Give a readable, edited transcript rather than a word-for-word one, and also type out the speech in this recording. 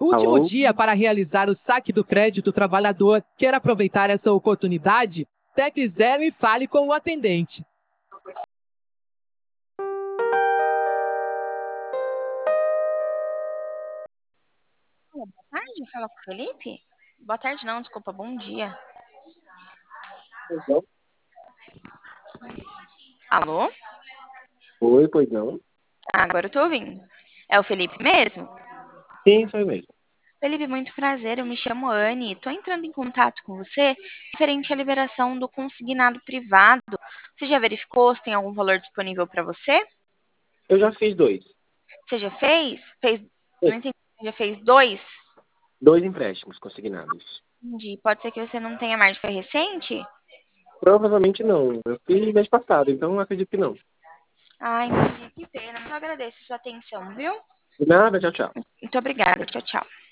Último Alô? dia para realizar o saque do crédito trabalhador. Quer aproveitar essa oportunidade? Tecle 0 e fale com o atendente. Boa tarde, fala com o Felipe? Boa tarde não, desculpa, bom dia. Alô? Oi, pois não? Agora eu tô ouvindo. É o Felipe mesmo? Sim, foi mesmo. Felipe, muito prazer, eu me chamo Anne. Tô entrando em contato com você referente à liberação do consignado privado. Você já verificou se tem algum valor disponível para você? Eu já fiz dois. Você já fez? Não Sim. entendi. Já fez dois? Dois empréstimos consignados. Entendi. Pode ser que você não tenha mais, foi recente? Provavelmente não. Eu fiz mês passado, então acredito que não. Ah, entendi. Que pena. Só agradeço a sua atenção, viu? De nada, tchau, tchau. Muito obrigada. Tchau, tchau.